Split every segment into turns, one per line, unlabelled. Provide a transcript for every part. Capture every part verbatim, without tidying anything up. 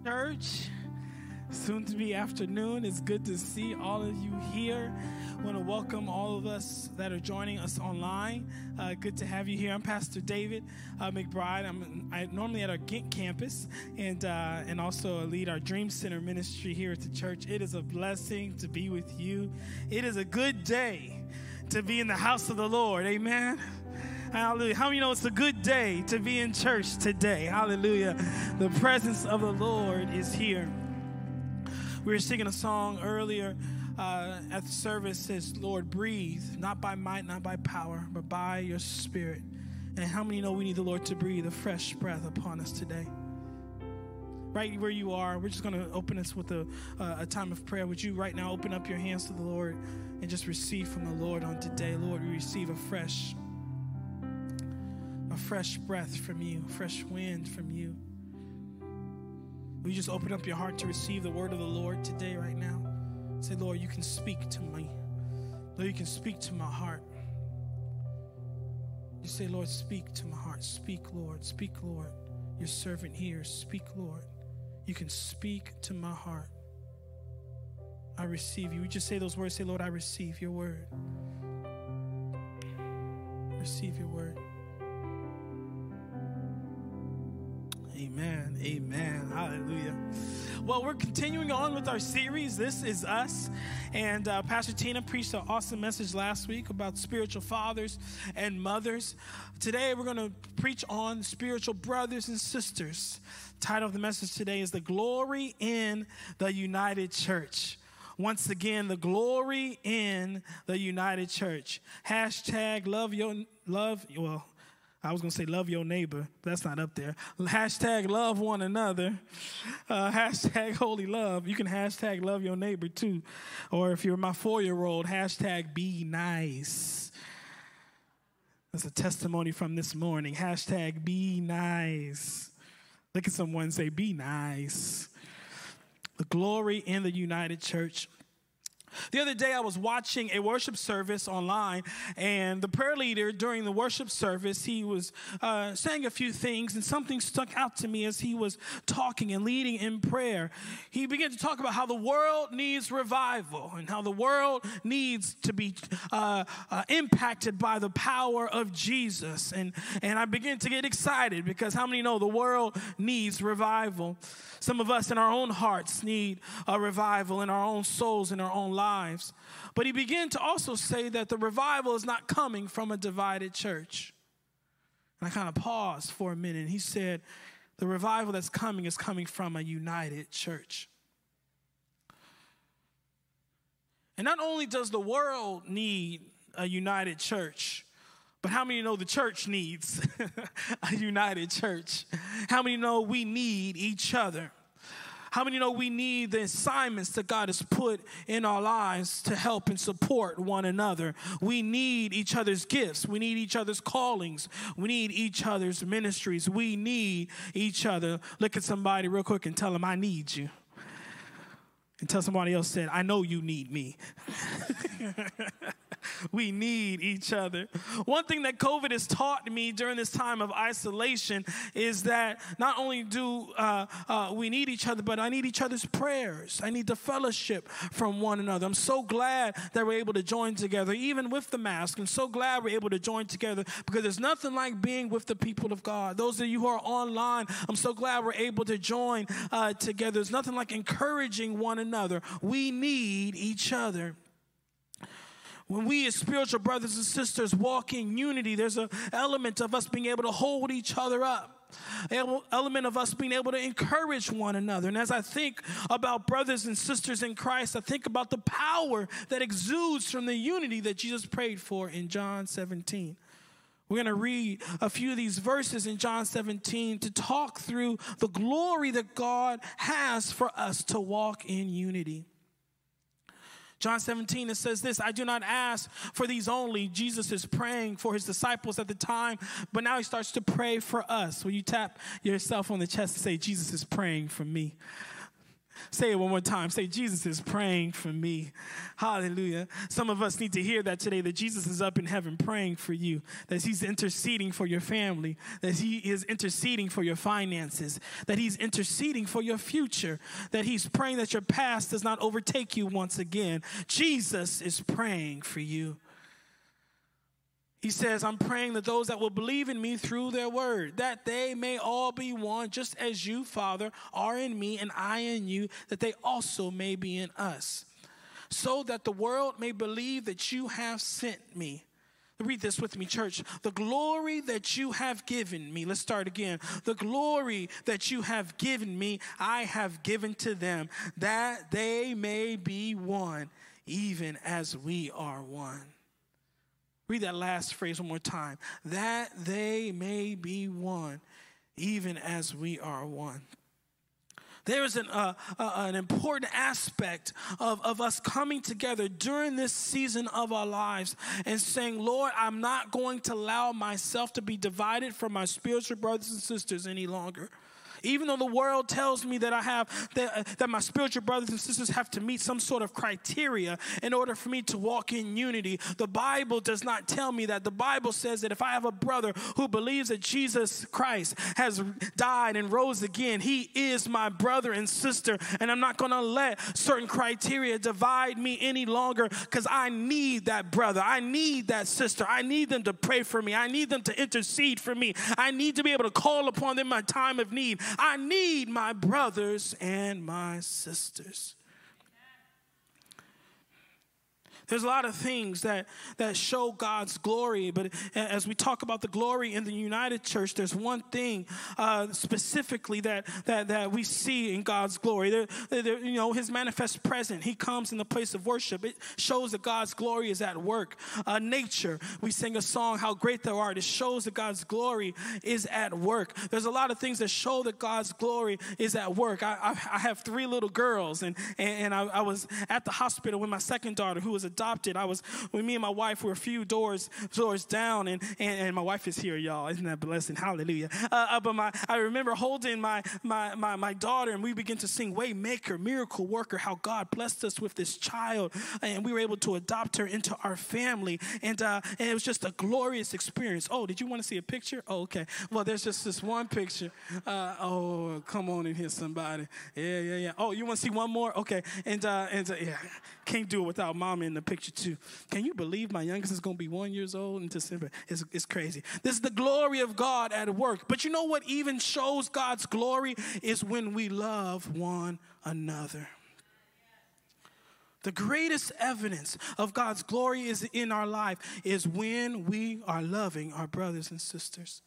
Church, soon to be afternoon. It's good to see all of you here. I want to welcome all of us that are joining us online. Uh, good to have you here. I'm Pastor David uh, McBride. I'm I, normally at our Gink campus and uh, and also lead our Dream Center ministry here at the church. It is a blessing to be with you. It is a good day to be in the house of the Lord. Amen. Hallelujah. How many know it's a good day to be in church today? Hallelujah. The presence of the Lord is here. We were singing a song earlier uh, at the service. It says, Lord, breathe, not by might, not by power, but by your spirit. And how many know we need the Lord to breathe a fresh breath upon us today? Right where you are, we're just going to open this with a, uh, a time of prayer. Would you right now open up your hands to the Lord and just receive from the Lord on today? Lord, we receive a fresh A fresh breath from you, fresh wind from you. Will you just open up your heart to receive the word of the Lord today, right now? Say, Lord, you can speak to me. Lord, you can speak to my heart. You say, Lord, speak to my heart. Speak, Lord. Speak, Lord. Your servant hears. Speak, Lord. You can speak to my heart. I receive you. We just say those words. Say, Lord, I receive your word. Receive your word. Amen. Amen. Hallelujah. Well, we're continuing on with our series, This Is Us. And uh, Pastor Tina preached an awesome message last week about spiritual fathers and mothers. Today, we're going to preach on spiritual brothers and sisters. The title of the message today is The Glory in the United Church. Once again, the glory in the United Church. Hashtag love your, love, well, I was going to say love your neighbor. That's not up there. Hashtag love one another. Uh, hashtag holy love. You can hashtag love your neighbor too. Or if you're my four-year-old, hashtag be nice. That's a testimony from this morning. Hashtag be nice. Look at someone and say, be nice. The glory in the United Church. The other day, I was watching a worship service online, and the prayer leader during the worship service, he was uh, saying a few things, and something stuck out to me as he was talking and leading in prayer. He began to talk about how the world needs revival and how the world needs to be uh, uh, impacted by the power of Jesus. And, and I began to get excited because how many know the world needs revival? Some of us in our own hearts need a revival in our own souls, in our own lives. But he began to also say that the revival is not coming from a divided church. And I kind of paused for a minute. He said, the revival that's coming is coming from a united church. And not only does the world need a united church, but how many know the church needs a united church? How many know we need each other? How many know we need the assignments that God has put in our lives to help and support one another? We need each other's gifts. We need each other's callings. We need each other's ministries. We need each other. Look at somebody real quick and tell them, I need you. And tell somebody else, said, I know you need me. We need each other. One thing that COVID has taught me during this time of isolation is that not only do uh, uh, we need each other, but I need each other's prayers. I need the fellowship from one another. I'm so glad that we're able to join together, even with the mask. I'm so glad we're able to join together because there's nothing like being with the people of God. Those of you who are online, I'm so glad we're able to join uh, together. There's nothing like encouraging one another. We need each other. When we as spiritual brothers and sisters walk in unity, there's an element of us being able to hold each other up, an element of us being able to encourage one another. And as I think about brothers and sisters in Christ, I think about the power that exudes from the unity that Jesus prayed for in John seventeen. We're going to read a few of these verses in John seventeen to talk through the glory that God has for us to walk in unity. John seventeen, it says this, I do not ask for these only. Jesus is praying for his disciples at the time, but now he starts to pray for us. Will you tap yourself on the chest and say, Jesus is praying for me? Say it one more time. Say, Jesus is praying for me. Hallelujah. Some of us need to hear that today, that Jesus is up in heaven praying for you, that he's interceding for your family, that he is interceding for your finances, that he's interceding for your future, that he's praying that your past does not overtake you once again. Jesus is praying for you. He says, I'm praying that those that will believe in me through their word, that they may all be one, just as you, Father, are in me and I in you, that they also may be in us, so that the world may believe that you have sent me. Read this with me, church. The glory that you have given me. Let's start again. The glory that you have given me, I have given to them, that they may be one, even as we are one. Read that last phrase one more time. That they may be one, even as we are one. There is an, uh, uh, an important aspect of, of us coming together during this season of our lives and saying, Lord, I'm not going to allow myself to be divided from my spiritual brothers and sisters any longer. Even though the world tells me that I have, that, uh, that my spiritual brothers and sisters have to meet some sort of criteria in order for me to walk in unity, the Bible does not tell me that. The Bible says that if I have a brother who believes that Jesus Christ has died and rose again, he is my brother and sister, and I'm not going to let certain criteria divide me any longer, because I need that brother. I need that sister. I need them to pray for me. I need them to intercede for me. I need to be able to call upon them in my time of need. I need my brothers and my sisters. There's a lot of things that, that show God's glory, but as we talk about the glory in the United Church, there's one thing uh, specifically that, that that we see in God's glory. There, there, you know, his manifest presence. He comes in the place of worship. It shows that God's glory is at work. Uh, nature, we sing a song, How Great Thou Art. It shows that God's glory is at work. There's a lot of things that show that God's glory is at work. I, I, I have three little girls, and, and, and I, I was at the hospital with my second daughter, who was a adopted. I was, with me and my wife were a few doors doors down, and, and, and my wife is here, y'all. Isn't that blessing? Hallelujah. Uh, uh, but my, I remember holding my, my, my, my daughter, and we began to sing Waymaker, Miracle Worker, how God blessed us with this child, and we were able to adopt her into our family, and, uh, and it was just a glorious experience. Oh, did you want to see a picture? Oh, okay. Well, there's just this one picture. Uh, oh, come on in here, somebody. Yeah, yeah, yeah. Oh, you want to see one more? Okay. And, uh, and uh, yeah, can't do it without mama in the picture too. Can you believe my youngest is going to be one years old in December? It's, it's crazy. This is the glory of God at work. But you know what even shows God's glory is when we love one another. The greatest evidence of God's glory is in our life is when we are loving our brothers and sisters.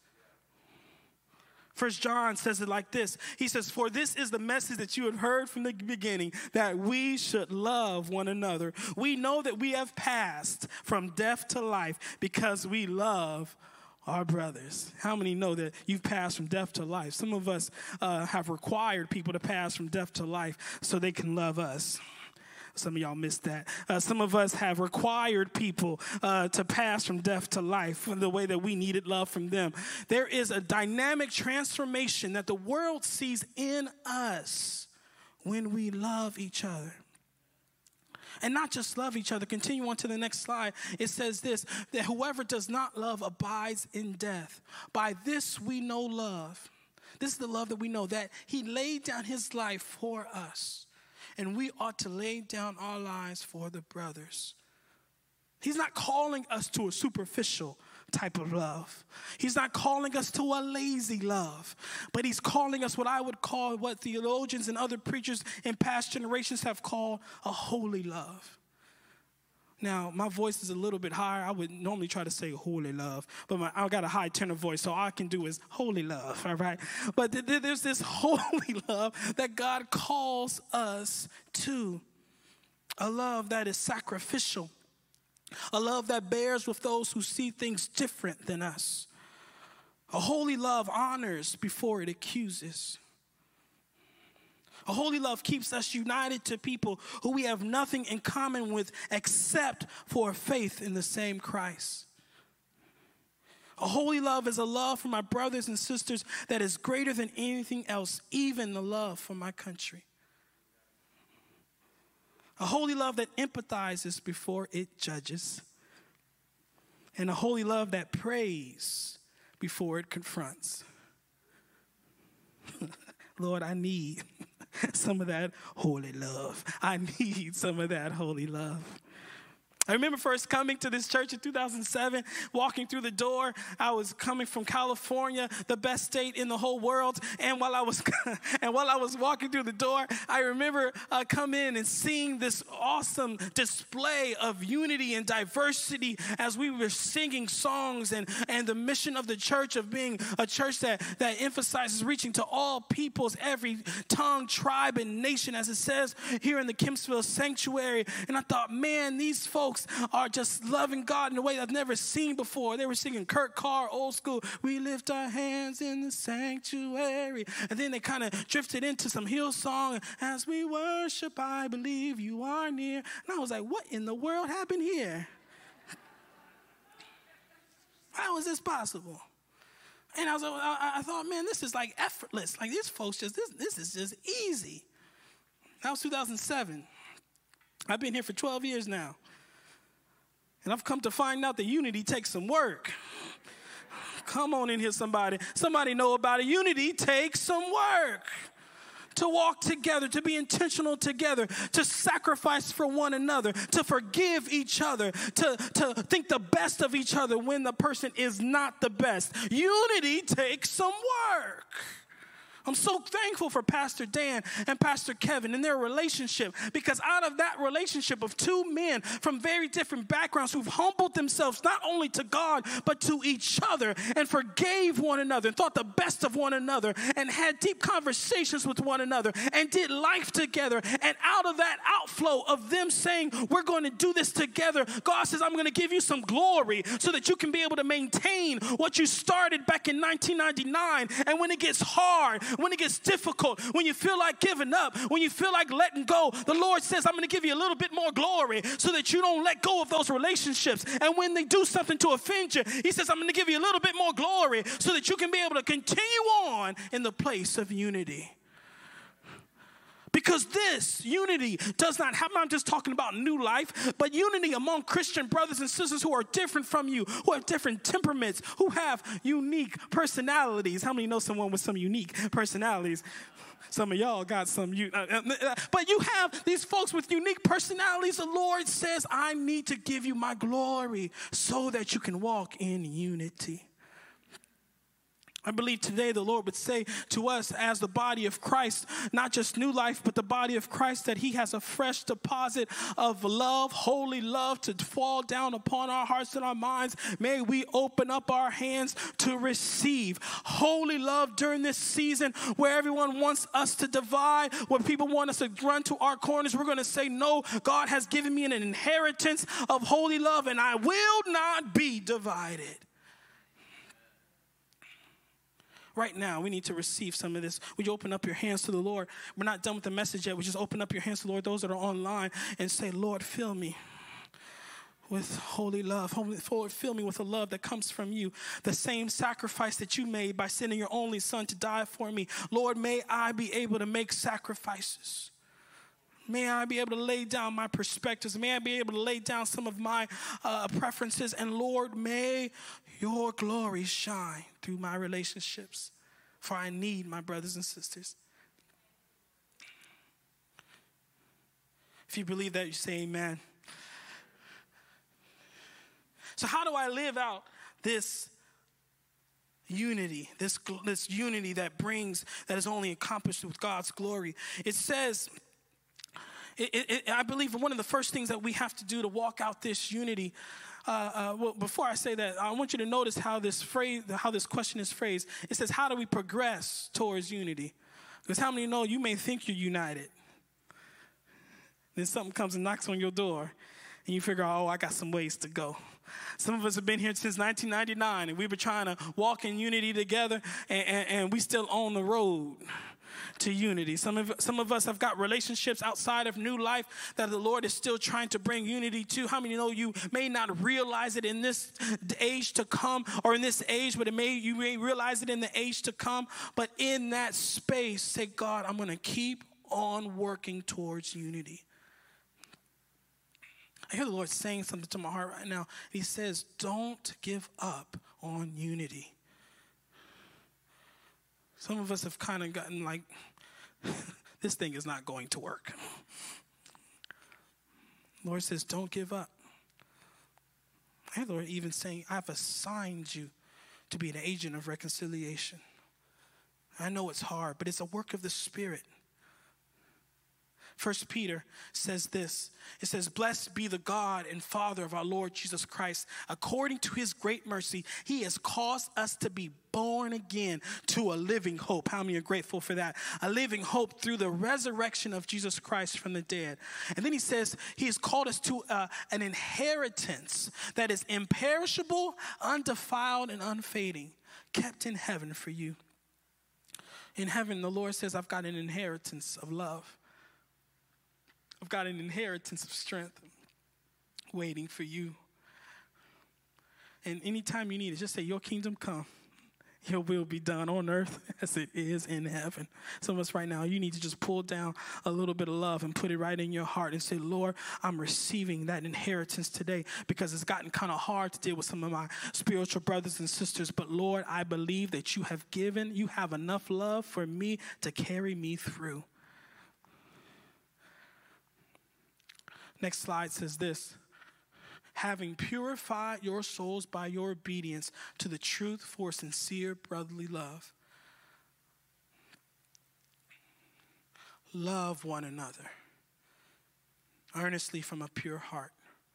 First John says it like this. He says, for this is the message that you have heard from the beginning, that we should love one another. We know that we have passed from death to life because we love our brothers. How many know that you've passed from death to life? Some of us uh, have required people to pass from death to life so they can love us. Some of y'all missed that. Uh, some of us have required people uh, to pass from death to life in the way that we needed love from them. There is a dynamic transformation that the world sees in us when we love each other. And not just love each other. Continue on to the next slide. It says this, that whoever does not love abides in death. By this we know love. This is the love that we know, that he laid down his life for us. And we ought to lay down our lives for the brothers. He's not calling us to a superficial type of love. He's not calling us to a lazy love. But he's calling us what I would call, what theologians and other preachers in past generations have called a holy love. Now, my voice is a little bit higher. I would normally try to say holy love, but my, I got a high tenor voice, so all I can do is holy love, all right? But th- th- there's this holy love that God calls us to, a love that is sacrificial, a love that bears with those who see things different than us. A holy love honors before it accuses. A holy love keeps us united to people who we have nothing in common with except for faith in the same Christ. A holy love is a love for my brothers and sisters that is greater than anything else, even the love for my country. A holy love that empathizes before it judges. And a holy love that prays before it confronts. Lord, I need some of that holy love. I need some of that holy love. I remember first coming to this church in two thousand seven, walking through the door. I was coming from California, the best state in the whole world. And while I was and while I was walking through the door, I remember uh, coming in and seeing this awesome display of unity and diversity as we were singing songs and, and the mission of the church of being a church that, that emphasizes reaching to all peoples, every tongue, tribe, and nation, as it says here in the Kempsville Sanctuary. And I thought, man, these folks are just loving God in a way I've never seen before. They were singing Kurt Carr, old school, we lift our hands in the sanctuary. And then they kind of drifted into some Hillsong, as we worship, I believe you are near. And I was like, what in the world happened here? How is this possible? And I was, I, I thought, man, this is like effortless. Like these folks just, this, this is just easy. That was two thousand seven. I've been here for twelve years now. And I've come to find out that unity takes some work. Come on in here, somebody. Somebody know about it. Unity takes some work. To walk together, to be intentional together, to sacrifice for one another, to forgive each other, to, to think the best of each other when the person is not the best. Unity takes some work. I'm so thankful for Pastor Dan and Pastor Kevin and their relationship, because out of that relationship of two men from very different backgrounds who've humbled themselves not only to God but to each other and forgave one another and thought the best of one another and had deep conversations with one another and did life together. And out of that outflow of them saying, we're going to do this together, God says, I'm going to give you some glory so that you can be able to maintain what you started back in nineteen ninety-nine. And when it gets hard, when it gets difficult, when you feel like giving up, when you feel like letting go, the Lord says, I'm going to give you a little bit more glory so that you don't let go of those relationships. And when they do something to offend you, he says, I'm going to give you a little bit more glory so that you can be able to continue on in the place of unity. Because this unity does not have, I'm not just talking about new life, but unity among Christian brothers and sisters who are different from you, who have different temperaments, who have unique personalities. How many know someone with some unique personalities? Some of y'all got some, uh, uh, but you have these folks with unique personalities. The Lord says, I need to give you my glory so that you can walk in unity. I believe today the Lord would say to us as the body of Christ, not just New Life, but the body of Christ, that he has a fresh deposit of love, holy love to fall down upon our hearts and our minds. May we open up our hands to receive holy love during this season where everyone wants us to divide, where people want us to run to our corners. We're going to say, no, God has given me an inheritance of holy love, and I will not be divided. Right now, we need to receive some of this. Would you open up your hands to the Lord? We're not done with the message yet. We just open up your hands to the Lord, those that are online, and say, Lord, fill me with holy love. Lord, fill me with a love that comes from you. The same sacrifice that you made by sending your only son to die for me. Lord, may I be able to make sacrifices. May I be able to lay down my perspectives. May I be able to lay down some of my uh, preferences. And Lord, may your glory shine through my relationships. For I need my brothers and sisters. If you believe that, you say amen. So how do I live out this unity, this, this unity that brings, that is only accomplished with God's glory? It says, It, it, I believe one of the first things that we have to do to walk out this unity, uh, uh, well, before I say that, I want you to notice how this phrase, how this question is phrased. It says, how do we progress towards unity? Because how many know you may think you're united? Then something comes and knocks on your door, and you figure out, oh, I got some ways to go. Some of us have been here since nineteen ninety-nine, and we've been trying to walk in unity together, and, and, and we still on the road to unity. Some of, some of us have got relationships outside of New Life that the Lord is still trying to bring unity to. How many know you may not realize it in this age to come or in this age, but it may you may realize it in the age to come. But in that space, say, God, I'm going to keep on working towards unity. I hear the Lord saying something to my heart right now. He says, don't give up on unity. Some of us have kind of gotten like, this thing is not going to work. The Lord says, don't give up. I hear the Lord even saying, I've assigned you to be an agent of reconciliation. I know it's hard, but it's a work of the Spirit. First Peter says this. It says, blessed be the God and Father of our Lord Jesus Christ. According to his great mercy, he has caused us to be born again to a living hope. How many are grateful for that? A living hope through the resurrection of Jesus Christ from the dead. And then he says he has called us to uh, an inheritance that is imperishable, undefiled, and unfading, kept in heaven for you. In heaven, the Lord says, I've got an inheritance of love. I've got an inheritance of strength waiting for you. And anytime you need it, just say, your kingdom come. Your will be done on earth as it is in heaven. Some of us right now, you need to just pull down a little bit of love and put it right in your heart and say, Lord, I'm receiving that inheritance today, because it's gotten kind of hard to deal with some of my spiritual brothers and sisters. But Lord, I believe that you have given, you have enough love for me to carry me through. Next slide says this. Having purified your souls by your obedience to the truth for sincere brotherly love. Love one another earnestly from a pure heart.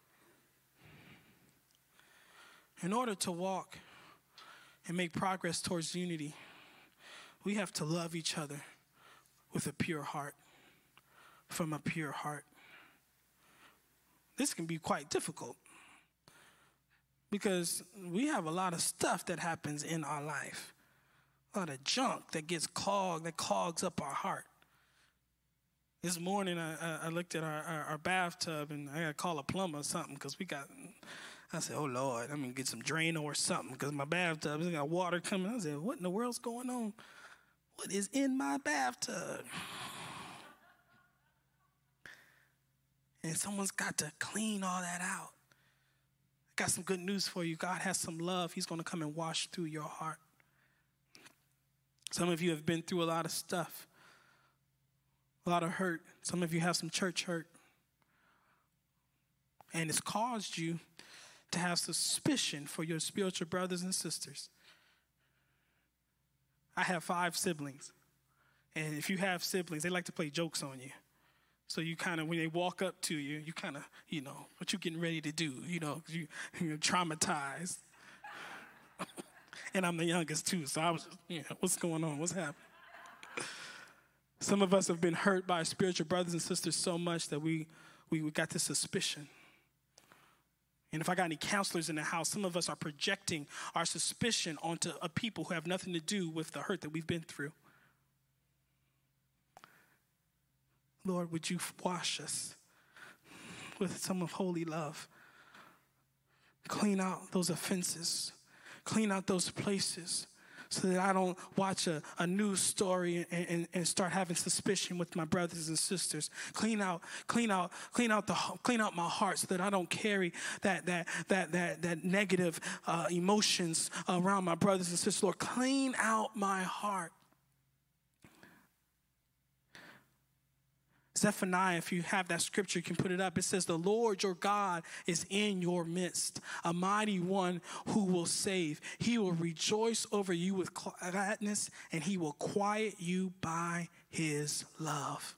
In order to walk and make progress towards unity, we have to love each other with a pure heart, from a pure heart. This can be quite difficult because we have a lot of stuff that happens in our life, a lot of junk that gets clogged, that clogs up our heart. This morning, I, I looked at our, our, our bathtub, and I got to call a plumber or something because we got, I said, oh, Lord, I'm going to get some Drano or something because my bathtub has got water coming. I said, what in the world's going on? What is in my bathtub? And someone's got to clean all that out. I got some good news for you. God has some love. He's going to come and wash through your heart. Some of you have been through a lot of stuff, a lot of hurt. Some of you have some church hurt. And it's caused you to have suspicion for your spiritual brothers and sisters. I have five siblings. And if you have siblings, they like to play jokes on you. So you kind of, when they walk up to you, you kind of, you know, what you getting ready to do, you know, you, you're traumatized. And I'm the youngest too, so I was, you know, what's going on? What's happening? Some of us have been hurt by spiritual brothers and sisters so much that we, we, we got this suspicion. And if I got any counselors in the house, some of us are projecting our suspicion onto a people who have nothing to do with the hurt that we've been through. Lord, would you wash us with some of holy love? Clean out those offenses. Clean out those places so that I don't watch a, a news story and, and, and start having suspicion with my brothers and sisters. Clean out, clean out, clean out the clean out my heart so that I don't carry that that that that that negative uh, emotions around my brothers and sisters. Lord, clean out my heart. Zephaniah, if you have that scripture, you can put it up. It says, the Lord your God is in your midst, a mighty one who will save. He will rejoice over you with gladness, and he will quiet you by his love.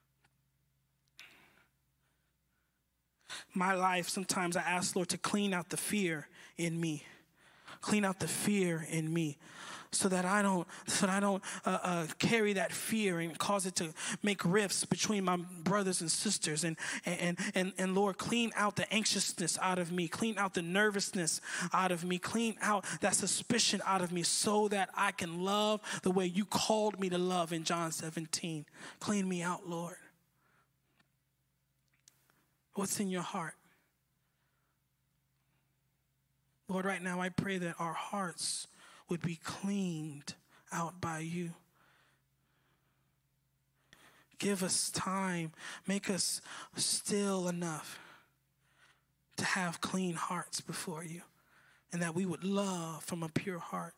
My life, sometimes I ask Lord to clean out the fear in me. Clean out the fear in me. So that I don't, so that I don't uh, uh, carry that fear and cause it to make rifts between my brothers and sisters. And and and and Lord, clean out the anxiousness out of me. Clean out the nervousness out of me. Clean out that suspicion out of me, so that I can love the way you called me to love in John seventeen. Clean me out, Lord. What's in your heart? Lord, right now I pray that our hearts would be cleaned out by you. Give us time. Make us still enough to have clean hearts before you, and that we would love from a pure heart.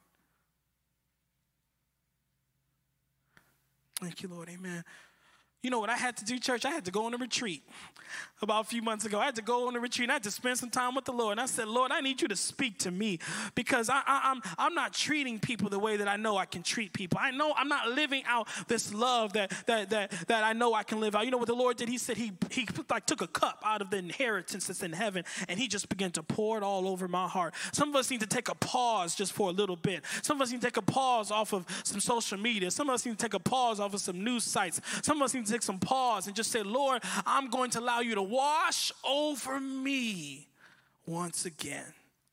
Thank you, Lord. Amen. You know what I had to do, church? I had to go on a retreat about a few months ago. I had to go on a retreat, and I had to spend some time with the Lord. And I said, Lord, I need you to speak to me, because I, I, I'm, I'm not treating people the way that I know I can treat people. I know I'm not living out this love that, that, that, that I know I can live out. You know what the Lord did? He said he, he like took a cup out of the inheritance that's in heaven, and he just began to pour it all over my heart. Some of us need to take a pause just for a little bit. Some of us need to take a pause off of some social media. Some of us need to take a pause off of some news sites. Some of us need to take some pause and just say, Lord, I'm going to allow you to wash over me once again.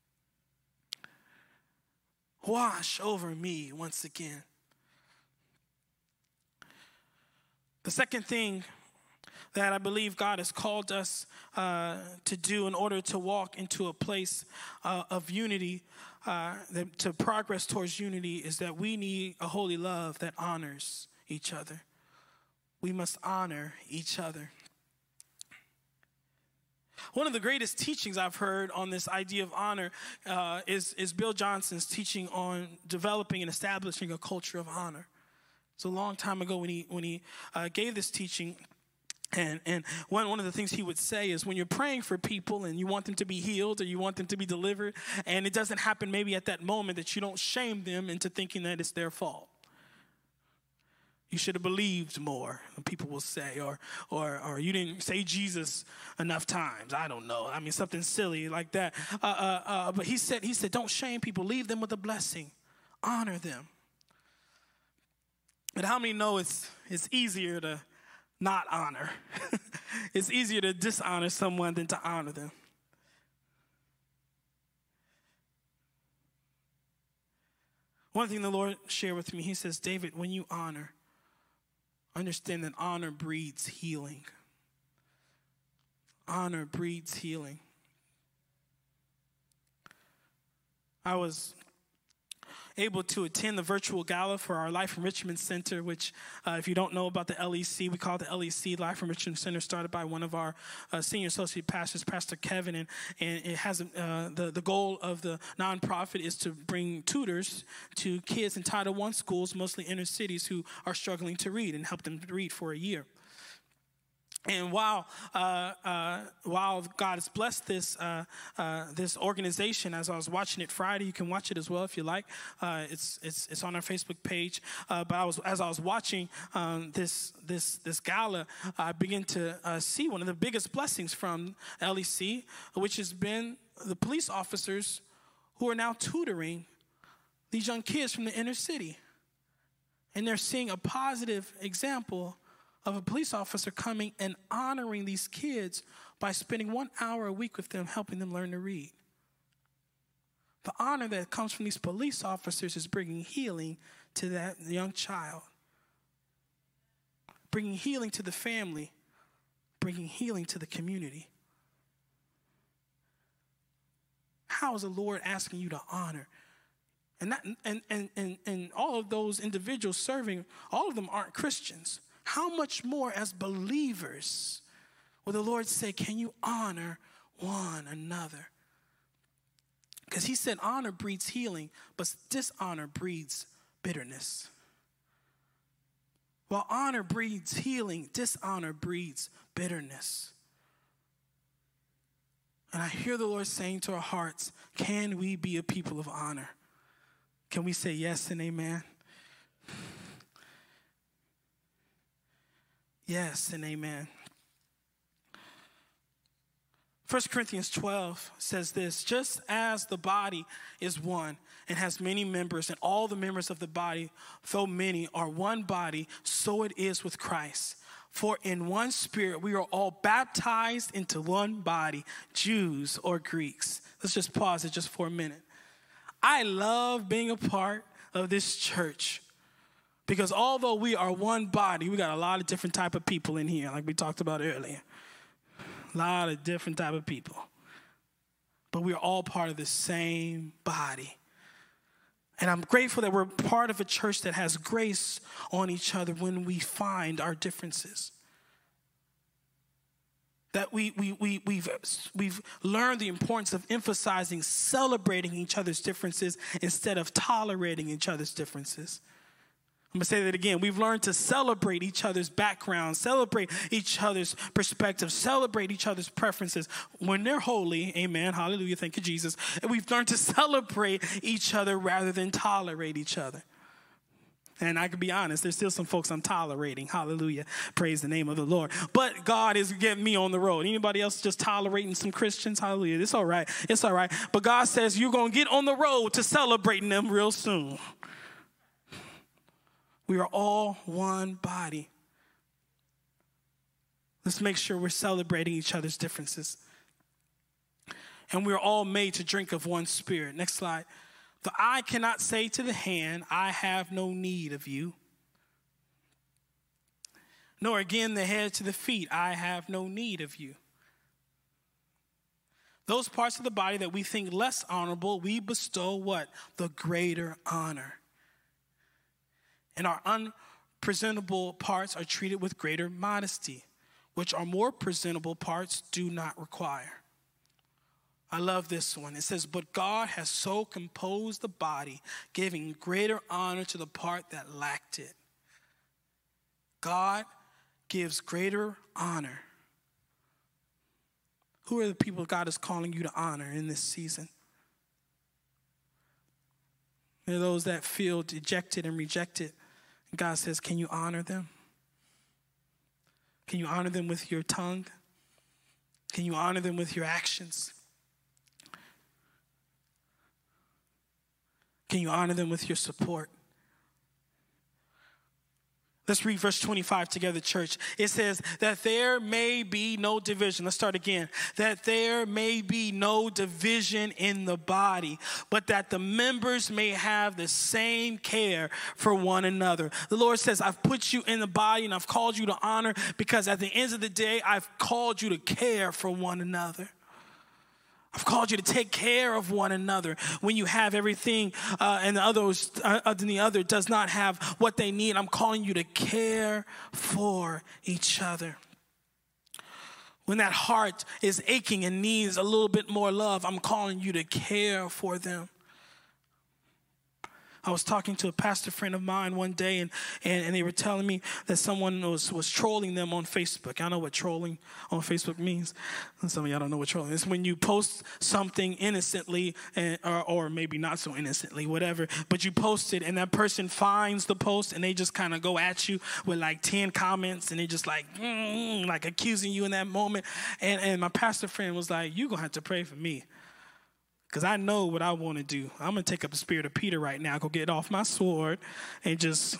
Wash over me once again. The second thing that I believe God has called us uh, to do in order to walk into a place uh, of unity, uh, that, to progress towards unity, is that we need a holy love that honors each other. We must honor each other. One of the greatest teachings I've heard on this idea of honor uh, is, is Bill Johnson's teaching on developing and establishing a culture of honor. It's a long time ago when he when he uh, gave this teaching. And and one, one of the things he would say is, when you're praying for people and you want them to be healed or you want them to be delivered, and it doesn't happen maybe at that moment, that you don't shame them into thinking that it's their fault. You should have believed more, people will say, or or or you didn't say Jesus enough times. I don't know. I mean, something silly like that. Uh, uh, uh, but he said, he said, don't shame people. Leave them with a blessing. Honor them. But how many know it's it's easier to not honor? It's easier to dishonor someone than to honor them. One thing the Lord shared with me, he says, David, when you honor, understand that honor breeds healing. Honor breeds healing. I was able to attend the virtual gala for our Life Enrichment Center, which, uh, if you don't know about the L E C, we call it the L E C, Life Enrichment Center, started by one of our uh, senior associate pastors, Pastor Kevin, and, and it has uh, the, the goal of the nonprofit is to bring tutors to kids in Title one schools, mostly inner cities, who are struggling to read, and help them read for a year. And while uh, uh, while God has blessed this uh, uh, this organization, as I was watching it Friday, you can watch it as well if you like. Uh, it's it's it's on our Facebook page. Uh, but I was as I was watching um, this this this gala, I began to uh, see one of the biggest blessings from L E C, which has been the police officers who are now tutoring these young kids from the inner city, and they're seeing a positive example of a police officer coming and honoring these kids by spending one hour a week with them, helping them learn to read. The honor that comes from these police officers is bringing healing to that young child, bringing healing to the family, bringing healing to the community. How is the Lord asking you to honor? And, that, and, and, and, and all of those individuals serving, all of them aren't Christians. How much more as believers will the Lord say, can you honor one another? Because he said honor breeds healing, but dishonor breeds bitterness. While honor breeds healing, dishonor breeds bitterness. And I hear the Lord saying to our hearts, can we be a people of honor? Can we say yes and amen? Yes and amen. First Corinthians twelve says this, just as the body is one and has many members, and all the members of the body, though many, are one body, so it is with Christ. For in one spirit we are all baptized into one body, Jews or Greeks. Let's just pause it just for a minute. I love being a part of this church, because although we are one body, we got a lot of different type of people in here, like we talked about earlier. A lot of different type of people. But we are all part of the same body. And I'm grateful that we're part of a church that has grace on each other when we find our differences. That we, we, we, we've, we've learned the importance of emphasizing celebrating each other's differences instead of tolerating each other's differences. I'm going to say that again. We've learned to celebrate each other's background, celebrate each other's perspectives, celebrate each other's preferences when they're holy. Amen. Hallelujah. Thank you, Jesus. And we've learned to celebrate each other rather than tolerate each other. And I can be honest, there's still some folks I'm tolerating. Hallelujah. Praise the name of the Lord. But God is getting me on the road. Anybody else just tolerating some Christians? Hallelujah. It's all right. It's all right. But God says you're going to get on the road to celebrating them real soon. We are all one body. Let's make sure we're celebrating each other's differences. And we're all made to drink of one spirit. Next slide. The eye cannot say to the hand, I have no need of you. Nor again the head to the feet, I have no need of you. Those parts of the body that we think less honorable, we bestow what? The greater honor. And our unpresentable parts are treated with greater modesty, which our more presentable parts do not require. I love this one. It says, but God has so composed the body, giving greater honor to the part that lacked it. God gives greater honor. Who are the people God is calling you to honor in this season? There are those that feel dejected and rejected. God says, can you honor them? Can you honor them with your tongue? Can you honor them with your actions? Can you honor them with your support? Let's read verse twenty-five together, church. It says that there may be no division. Let's start again. That there may be no division in the body, but that the members may have the same care for one another. The Lord says, I've put you in the body and I've called you to honor because at the end of the day, I've called you to care for one another. I've called you to take care of one another when you have everything uh, and the others, uh, and the other does not have what they need. I'm calling you to care for each other. When that heart is aching and needs a little bit more love, I'm calling you to care for them. I was talking to a pastor friend of mine one day, and, and, and they were telling me that someone was, was trolling them on Facebook. I know what trolling on Facebook means. Some of y'all don't know what trolling is. It's when you post something innocently, and, or, or maybe not so innocently, whatever, but you post it, and that person finds the post, and they just kind of go at you with like ten comments, and they just like, mm, like accusing you in that moment. And, and my pastor friend was like, you're going to have to pray for me. Because I know what I want to do. I'm going to take up the spirit of Peter right now, go get off my sword, and just...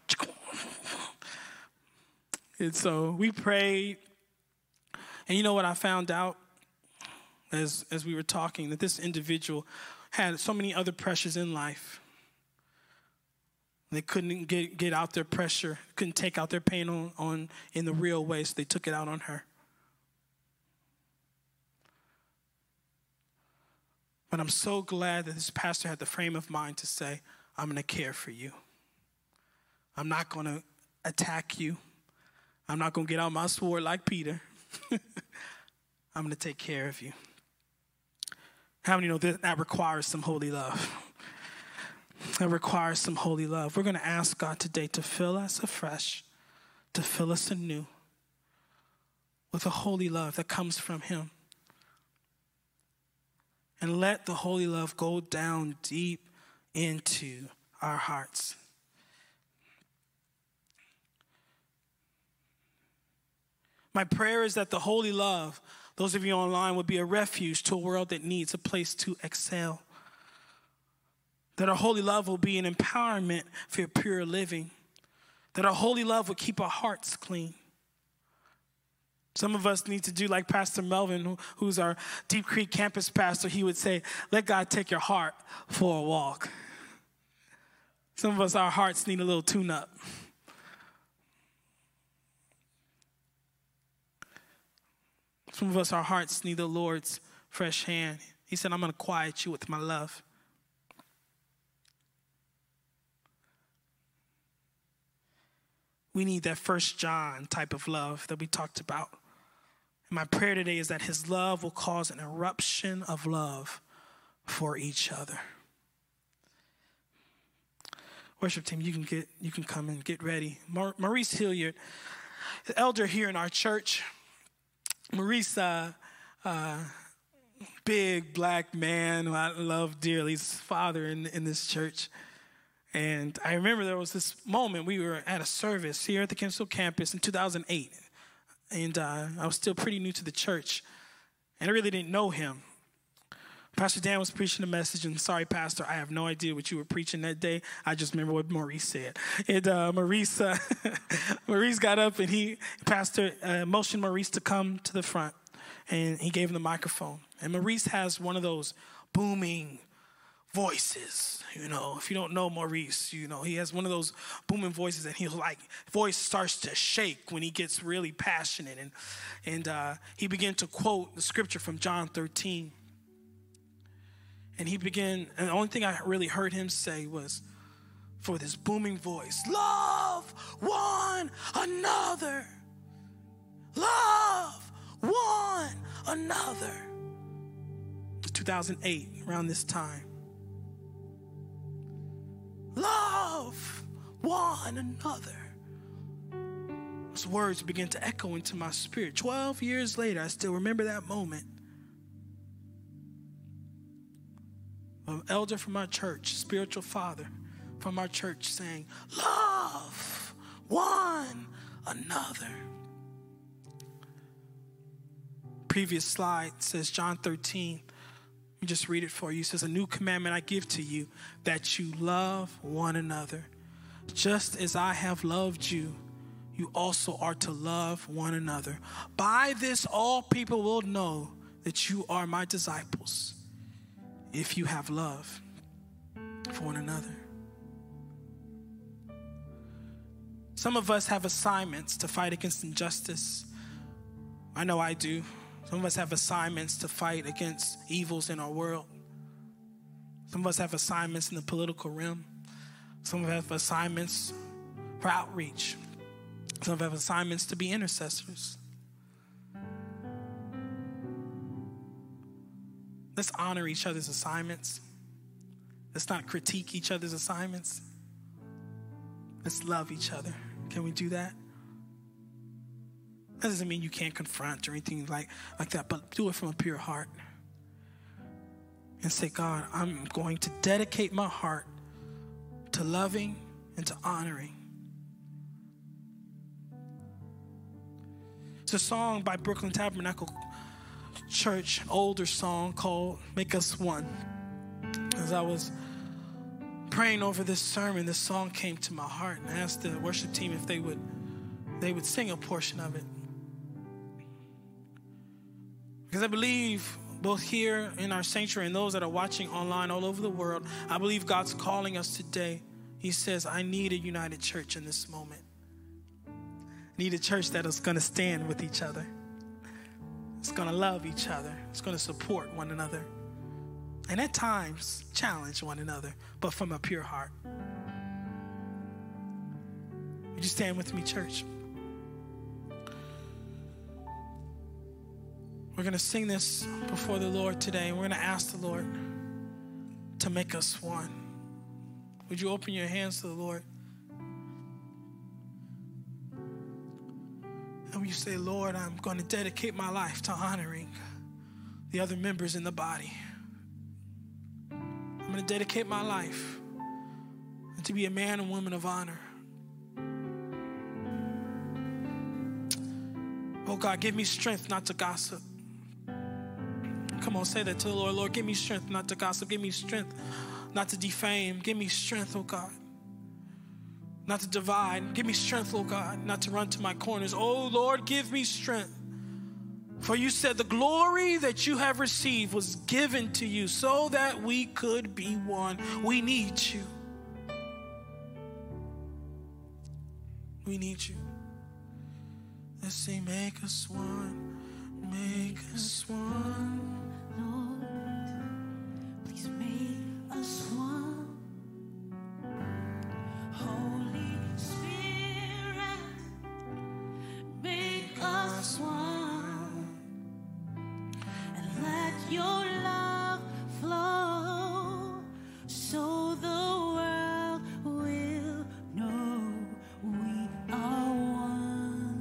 And so we prayed. And you know what I found out as, as we were talking? That this individual had so many other pressures in life. They couldn't get, get out their pressure, couldn't take out their pain on, on in the real way, so they took it out on her. But I'm so glad that this pastor had the frame of mind to say, I'm going to care for you. I'm not going to attack you. I'm not going to get out my sword like Peter. I'm going to take care of you. How many know that that requires some holy love? That requires some holy love. We're going to ask God today to fill us afresh, to fill us anew with a holy love that comes from him. And let the holy love go down deep into our hearts. My prayer is that the holy love, those of you online, would be a refuge to a world that needs a place to excel. That our holy love will be an empowerment for pure living. That our holy love will keep our hearts clean. Some of us need to do like Pastor Melvin, who, who's our Deep Creek campus pastor. He would say, let God take your heart for a walk. Some of us, our hearts need a little tune-up. Some of us, our hearts need the Lord's fresh hand. He said, I'm going to quiet you with my love. We need that First John type of love that we talked about And my prayer today is that his love will cause an eruption of love for each other. Worship team, you can get, you can come and get ready. Mar- Maurice Hilliard, the elder here in our church. Maurice, uh, uh, big black man who I love dearly. He's father in, in this church. And I remember there was this moment, we were at a service here at the Kensville campus in two thousand eight. And uh, I was still pretty new to the church. And I really didn't know him. Pastor Dan was preaching a message, and sorry, Pastor, I have no idea what you were preaching that day. I just remember what Maurice said. And uh, Maurice, uh, Maurice got up, and he, Pastor, uh, motioned Maurice to come to the front, and he gave him the microphone. And Maurice has one of those booming voices, you know. If you don't know Maurice, you know, he has one of those booming voices, and he'll like, voice starts to shake when he gets really passionate. And, and uh, he began to quote the scripture from John thirteen. And he began, and the only thing I really heard him say was, for this booming voice, love one another. Love one another. two thousand eight, around this time. Love one another. Those words began to echo into my spirit. Twelve years later, I still remember that moment. An elder from our church, spiritual father from our church, saying, love one another. Previous slide says John thirteen. Let me just read it for you. It says, a new commandment I give to you, that you love one another. Just as I have loved you, you also are to love one another. By this all people will know that you are my disciples, if you have love for one another. Some of us have assignments to fight against injustice. I know I do. Some of us have assignments to fight against evils in our world. Some of us have assignments in the political realm. Some of us have assignments for outreach. Some of us have assignments to be intercessors. Let's honor each other's assignments. Let's not critique each other's assignments. Let's love each other. Can we do that? That doesn't mean you can't confront or anything like, like that, but do it from a pure heart. And say, God, I'm going to dedicate my heart to loving and to honoring. It's a song by Brooklyn Tabernacle Church, older song called Make Us One. As I was praying over this sermon, this song came to my heart, and I asked the worship team if they would they would sing a portion of it. Because I believe both here in our sanctuary and those that are watching online all over the world, I believe God's calling us today. He says, I need a united church in this moment. I need a church that is going to stand with each other. It's going to love each other. It's going to support one another. And at times, challenge one another, but from a pure heart. Would you stand with me, church? We're going to sing this before the Lord today, and we're going to ask the Lord to make us one. Would you open your hands to the Lord? And you say, Lord, I'm going to dedicate my life to honoring the other members in the body. I'm going to dedicate my life to be a man and woman of honor. Oh God, give me strength not to gossip. Come on, say that to the Lord. Lord, give me strength not to gossip. Give me strength not to defame. Give me strength, oh God, not to divide. Give me strength, oh God, not to run to my corners. Oh Lord, give me strength. For you said the glory that you have received was given to you so that we could be one. We need you. We need you. Let's say, make us one, make us one.
Lord, please make us one. Holy Spirit, make us one. your love flow so the world will know we are one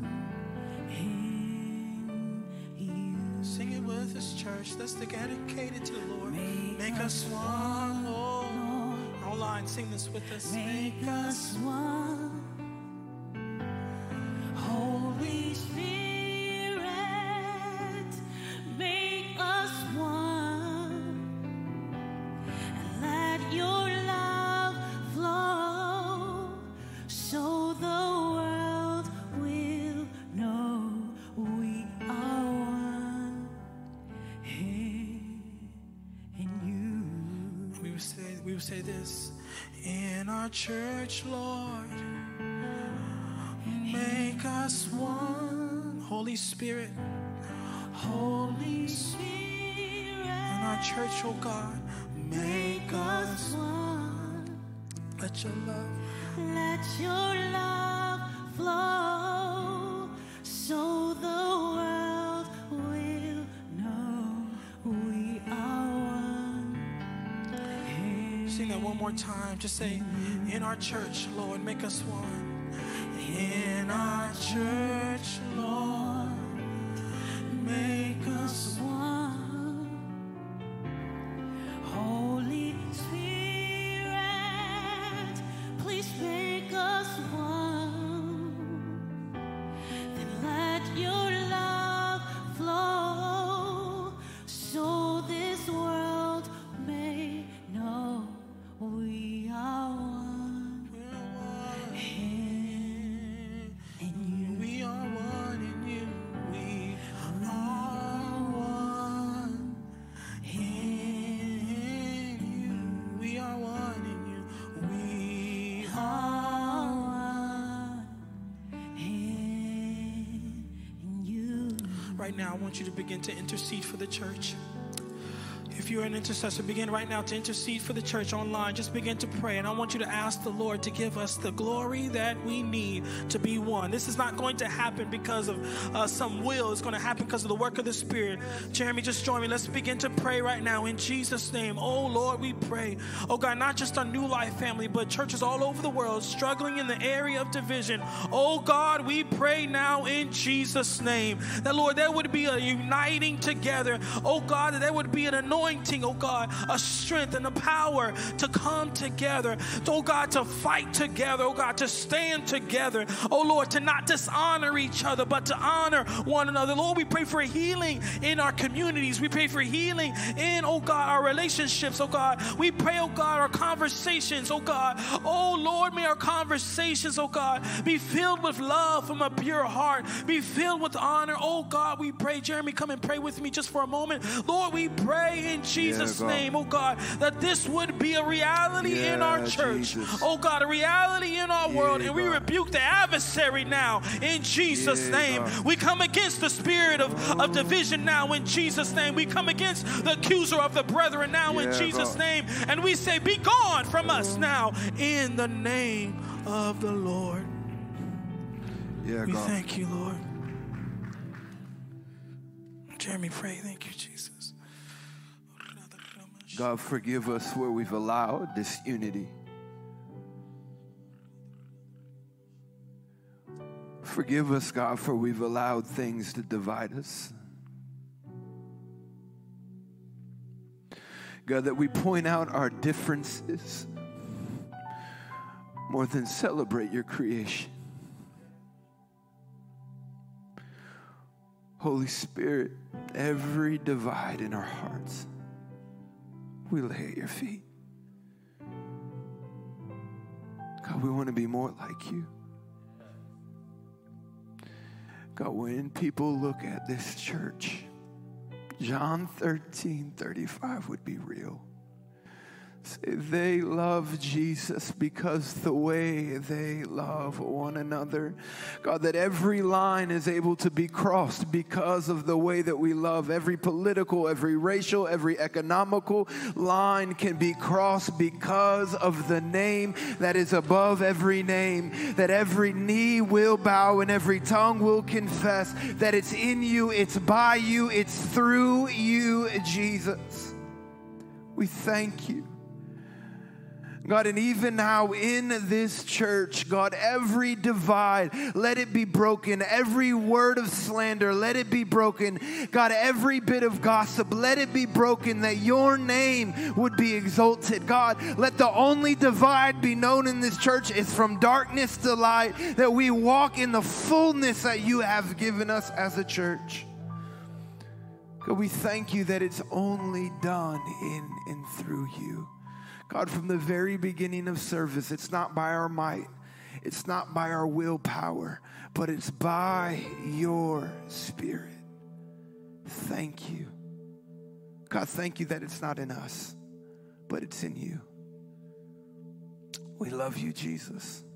in you.
Sing it with us, church. Let's dedicate it to the Lord. Make, Make us one, Lord. Lord. Online, sing this with us.
Make, Make us one. Holy Spirit, make us one. And let your love flow so the world will know we are one in you.
We would say, we would say this in our church, Lord. Make us one. Holy Spirit, Holy Spirit, in our church, oh God, make us one. Let your love,
let your love flow so the world will know we are one.
Sing that one more time. Just say, in our church, Lord, make us one. In our church, Lord, make us
one. Holy Spirit, please make us one. Then let your love flow so this world may know we are one.
Right now, I want you to begin to intercede for the church. If you're an intercessor, begin right now to intercede for the church online. Just begin to pray. And I want you to ask the Lord to give us the glory that we need to be one. This is not going to happen because of uh, some will. It's going to happen because of the work of the Spirit. Jeremy, just join me. Let's begin to pray right now in Jesus' name. Oh, Lord, we pray. Oh, God, not just our New Life family, but churches all over the world struggling in the area of division. Oh, God, we pray now in Jesus' name that, Lord, there would be a uniting together. Oh, God, that there would be an anointing. Oh God, a strength and a power to come together. Oh God, to fight together. Oh God, to stand together. Oh Lord, to not dishonor each other, but to honor one another. Lord, we pray for healing in our communities. We pray for healing in, oh God, our relationships. Oh God, we pray, oh God, our conversations. Oh God, oh Lord, may our conversations, oh God, be filled with love from a pure heart. Be filled with honor. Oh God, we pray. Jeremy, come and pray with me just for a moment. Lord, we pray in Jesus' yeah, name, oh God, that this would be a reality yeah, in our church. Jesus. Oh God, a reality in our yeah, world. And God. We rebuke the adversary now in Jesus' yeah, name. God. We come against the spirit of, oh. of division now in Jesus' name. We come against the accuser of the brethren now yeah, in Jesus' God. Name. And we say, be gone from us now in the name of the Lord. Yeah, we God. Thank you, Lord. Jeremy, pray. Thank you, Jesus.
God, forgive us where we've allowed disunity. Forgive us, God, for we've allowed things to divide us. God, that we point out our differences more than celebrate your creation. Holy Spirit, every divide in our hearts, we lay at your feet. God, we want to be more like you. God, when people look at this church, John thirteen thirty-five would be real. They love Jesus because the way they love one another. God, that every line is able to be crossed because of the way that we love. Every political, every racial, every economical line can be crossed because of the name that is above every name. That every knee will bow and every tongue will confess that it's in you, it's by you, it's through you, Jesus. We thank you. God, and even now in this church, God, every divide, let it be broken. Every word of slander, let it be broken. God, every bit of gossip, let it be broken, that your name would be exalted. God, let the only divide be known in this church is from darkness to light, that we walk in the fullness that you have given us as a church. God, we thank you that it's only done in and through you. God, from the very beginning of service, it's not by our might, it's not by our willpower, but it's by your Spirit. Thank you. God, thank you that it's not in us, but it's in you. We love you, Jesus.